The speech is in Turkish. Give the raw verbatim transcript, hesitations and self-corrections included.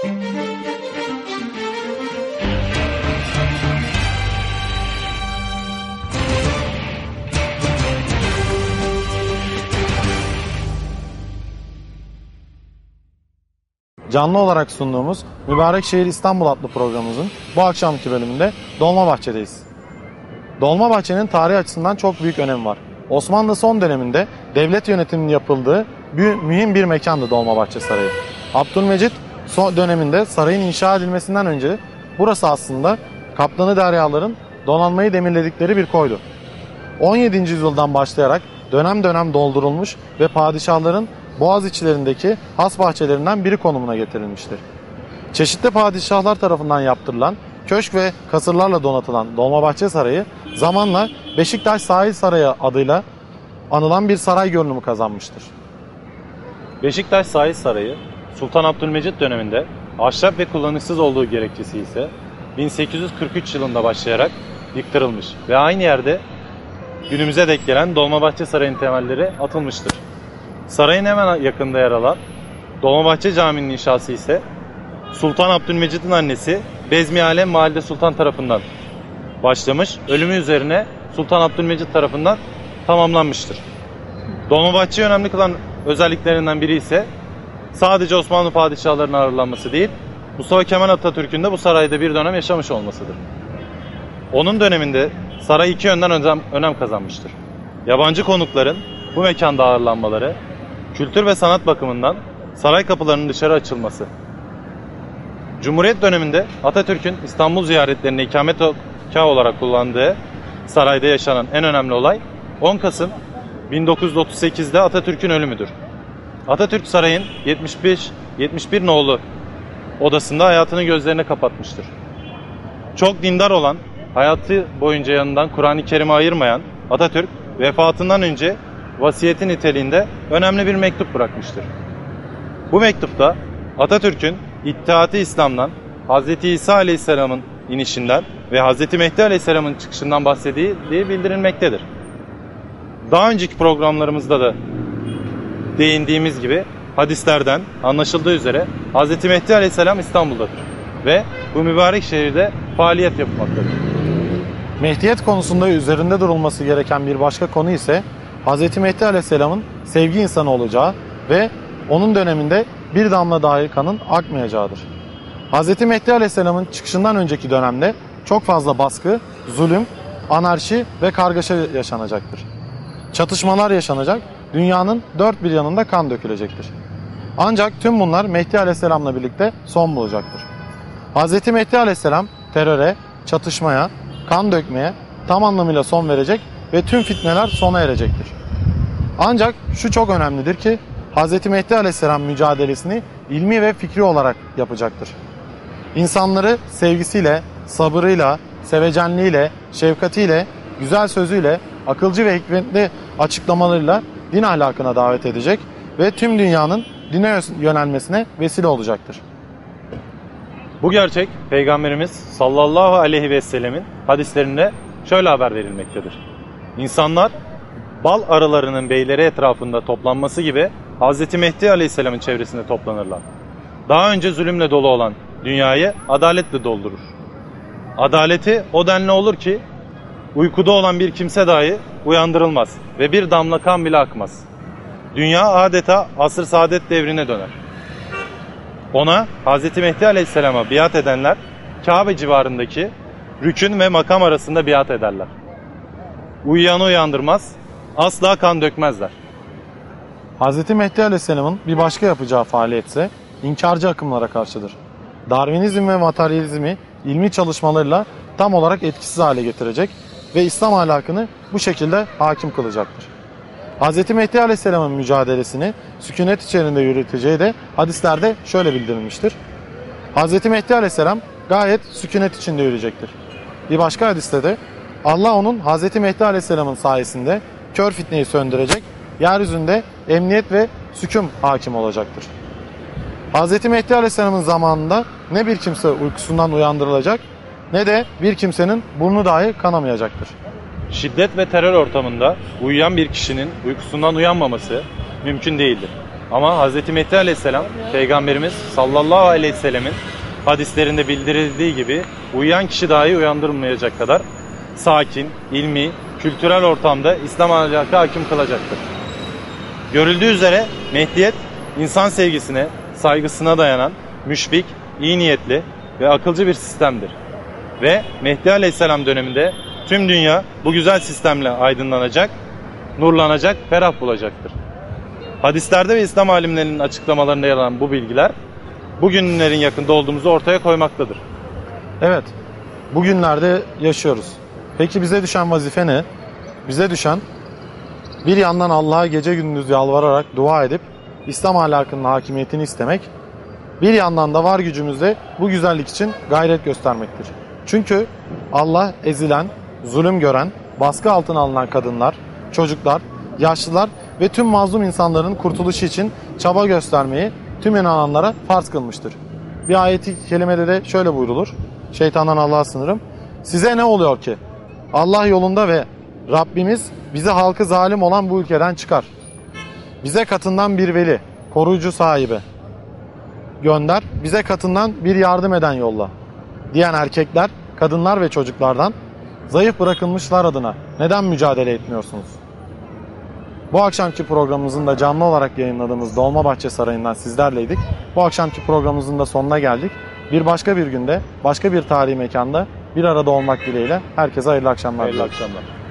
Canlı olarak sunduğumuz Mübarek Şehir İstanbul adlı programımızın bu akşamki bölümünde Dolmabahçe'deyiz. Dolmabahçe'nin tarih açısından çok büyük önemi var. Osmanlı son döneminde devlet yönetiminin yapıldığı bir, mühim bir mekandı Dolmabahçe Sarayı. Abdülmecit son döneminde sarayın inşa edilmesinden önce burası aslında Kaptanı Deryaların donanmayı demirledikleri bir koydu. on yedinci yüzyıldan başlayarak dönem dönem doldurulmuş ve padişahların boğaz içlerindeki has bahçelerinden biri konumuna getirilmiştir. Çeşitli padişahlar tarafından yaptırılan köşk ve kasırlarla donatılan Dolmabahçe Sarayı zamanla Beşiktaş Sahil Sarayı adıyla anılan bir saray görünümü kazanmıştır. Beşiktaş Sahil Sarayı, Sultan Abdülmecit döneminde ahşap ve kullanışsız olduğu gerekçesi ise bin sekiz yüz kırk üç yılında başlayarak yıktırılmış ve aynı yerde günümüze dek gelen Dolmabahçe Sarayı'nın temelleri atılmıştır. Sarayın hemen yakında yer alan Dolmabahçe Camii'nin inşası ise Sultan Abdülmecit'in annesi Bezmi Alem Valide Sultan tarafından başlamış, ölümü üzerine Sultan Abdülmecit tarafından tamamlanmıştır. Dolmabahçe'yi önemli kılan özelliklerinden biri ise sadece Osmanlı padişahlarının ağırlanması değil, Mustafa Kemal Atatürk'ün de bu sarayda bir dönem yaşamış olmasıdır. Onun döneminde saray iki yönden önem, önem kazanmıştır. Yabancı konukların bu mekanda ağırlanmaları, kültür ve sanat bakımından saray kapılarının dışarı açılması. Cumhuriyet döneminde Atatürk'ün İstanbul ziyaretlerine ikametgah olarak kullandığı sarayda yaşanan en önemli olay on Kasım bin dokuz yüz otuz sekiz'de Atatürk'ün ölümüdür. Atatürk sarayın yetmiş beş yetmiş bir nolu odasında hayatını gözlerine kapatmıştır. Çok dindar olan, hayatı boyunca yanından Kur'an-ı Kerim'i ayırmayan Atatürk vefatından önce vasiyeti niteliğinde önemli bir mektup bırakmıştır. Bu mektupta Atatürk'ün İttihat-ı İslam'dan, Hazreti İsa Aleyhisselam'ın inişinden ve Hazreti Mehdi Aleyhisselam'ın çıkışından bahsedildiği bildirilmektedir. Daha önceki programlarımızda da değindiğimiz gibi hadislerden anlaşıldığı üzere Hazreti Mehdi Aleyhisselam İstanbul'dadır ve bu mübarek şehirde faaliyet yapmaktadır. Mehdiyet konusunda üzerinde durulması gereken bir başka konu ise Hazreti Mehdi Aleyhisselam'ın sevgi insanı olacağı ve onun döneminde bir damla dahi kanın akmayacağıdır. Hazreti Mehdi Aleyhisselam'ın çıkışından önceki dönemde çok fazla baskı, zulüm, anarşi ve kargaşa yaşanacaktır. Çatışmalar yaşanacak, dünyanın dört bir yanında kan dökülecektir. Ancak tüm bunlar Mehdi Aleyhisselam'la birlikte son bulacaktır. Hazreti Mehdi Aleyhisselam teröre, çatışmaya, kan dökmeye tam anlamıyla son verecek ve tüm fitneler sona erecektir. Ancak şu çok önemlidir ki Hazreti Mehdi Aleyhisselam mücadelesini ilmi ve fikri olarak yapacaktır. İnsanları sevgisiyle, sabırıyla, sevecenliğiyle, şefkatiyle, güzel sözüyle, akılcı ve hikmetli açıklamalarıyla din ahlakına davet edecek ve tüm dünyanın dine yönelmesine vesile olacaktır. Bu gerçek Peygamberimiz sallallahu aleyhi ve sellemin hadislerinde şöyle haber verilmektedir. İnsanlar bal arılarının beyleri etrafında toplanması gibi Hazreti Mehdi Aleyhisselam'ın çevresinde toplanırlar. Daha önce zulümle dolu olan dünyayı adaletle doldurur. Adaleti o denli olur ki uykuda olan bir kimse dahi uyandırılmaz ve bir damla kan bile akmaz. Dünya adeta asr-ı saadet devrine döner. Ona Hazreti Mehdi Aleyhisselam'a biat edenler Kabe civarındaki rükün ve makam arasında biat ederler. Uyuyanı uyandırmaz, asla kan dökmezler. Hazreti Mehdi Aleyhisselam'ın bir başka yapacağı faaliyet ise inkarcı akımlara karşıdır. Darwinizm ve materyalizmi ilmi çalışmalarıyla tam olarak etkisiz hale getirecek ve İslam ahlakını bu şekilde hakim kılacaktır. Hazreti Mehdi Aleyhisselam'ın mücadelesini sükunet içerisinde yürüteceği de hadislerde şöyle bildirilmiştir. Hazreti Mehdi Aleyhisselam gayet sükunet içinde yürüyecektir. Bir başka hadiste de Allah onun Hazreti Mehdi Aleyhisselam'ın sayesinde kör fitneyi söndürecek, yeryüzünde emniyet ve sükun hakim olacaktır. Hazreti Mehdi Aleyhisselam'ın zamanında ne bir kimse uykusundan uyandırılacak ne de bir kimsenin burnu dahi kanamayacaktır. Şiddet ve terör ortamında uyuyan bir kişinin uykusundan uyanmaması mümkün değildir. Ama Hz. Mehdi Aleyhisselam, Peygamberimiz sallallahu aleyhi ve sellemin hadislerinde bildirildiği gibi uyuyan kişi dahi uyandırılmayacak kadar sakin, ilmi, kültürel ortamda İslam ahlakı hakim kılacaktır. Görüldüğü üzere Mehdiyet, insan sevgisine, saygısına dayanan, müşfik, iyi niyetli ve akılcı bir sistemdir. Ve Mehdi Aleyhisselam döneminde tüm dünya bu güzel sistemle aydınlanacak, nurlanacak, ferah bulacaktır. Hadislerde ve İslam alimlerinin açıklamalarında yer alan bu bilgiler, bugünlerin yakında olduğumuzu ortaya koymaktadır. Evet, bugünlerde yaşıyoruz. Peki bize düşen vazife ne? Bize düşen bir yandan Allah'a gece gündüz yalvararak dua edip İslam ahlakının hakimiyetini istemek, bir yandan da var gücümüzle bu güzellik için gayret göstermektir. Çünkü Allah ezilen, zulüm gören, baskı altına alınan kadınlar, çocuklar, yaşlılar ve tüm mazlum insanların kurtuluşu için çaba göstermeyi tüm inananlara farz kılmıştır. Bir ayeti kerimede de şöyle buyrulur. Şeytandan Allah'a sınırım. Size ne oluyor ki? Allah yolunda ve Rabbimiz bizi halkı zalim olan bu ülkeden çıkar. Bize katından bir veli, koruyucu sahibi gönder. Bize katından bir yardım eden yolla. Diyen erkekler, kadınlar ve çocuklardan zayıf bırakılmışlar adına neden mücadele etmiyorsunuz? Bu akşamki programımızın da canlı olarak yayınladığımız Dolmabahçe Sarayı'ndan sizlerleydik. Bu akşamki programımızın da sonuna geldik. Bir başka bir günde, başka bir tarihi mekanda bir arada olmak dileğiyle herkese hayırlı akşamlar. Hayırlı akşamlar.